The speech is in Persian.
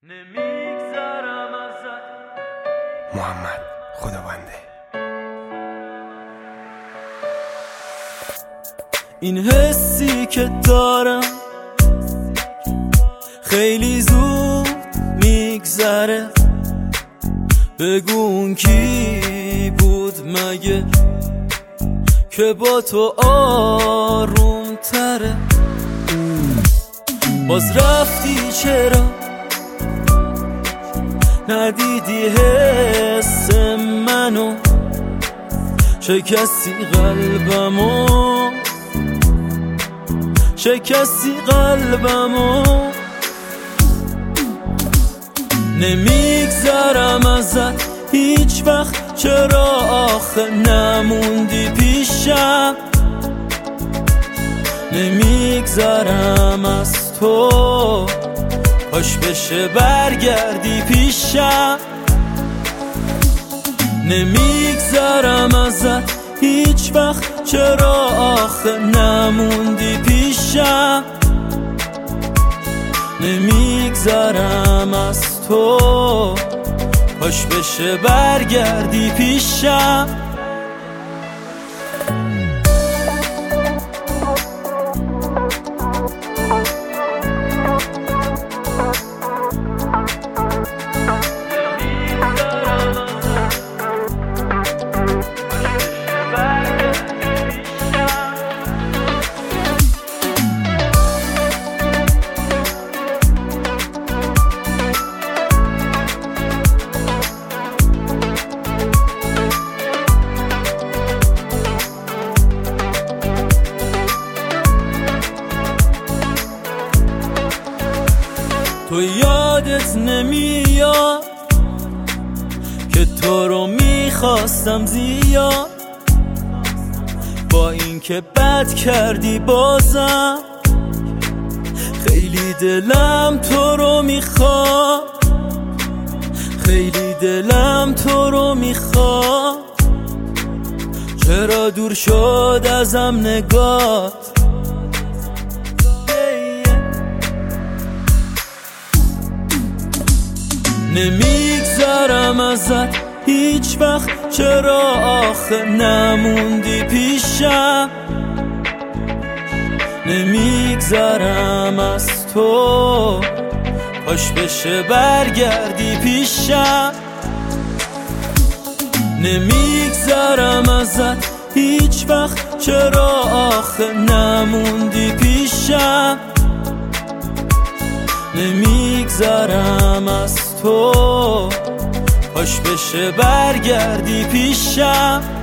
نمیگذرم ازت. محمد خداونده. این حسی که دارم خیلی زود میگذره. بگو اون کی بود مگه که با تو آروم تره. باز رفتی چرا ندیدی حس منو، شکستی قلبمو، شکستی قلبمو. نمیگذرم ازت هیچ وقت، چرا آخه نموندی پیشم. نمیگذرم از تو، کاش بشه برگردی پیشم. نمیگذرم ازت هیچ وقت، چرا آخه نموندی پیشم. نمیگذرم از تو، کاش بشه برگردی پیشم. تو یادت نمیاد که تو رو میخواستم زیاد، با اینکه بد کردی بازم خیلی دلم تو رو میخواد، خیلی دلم تو رو میخواد. چرا دور شد ازم نگات؟ نمیگذرم ازت هیچ وقت، چرا آخه نموندی پیشم. نمیگذرم از تو، کاش بشه برگردی پیشم. نمیگذرم ازت هیچ وقت، چرا آخه نموندی پیشم. نمیگذرم از تو، کاش بشه برگردی پیشم.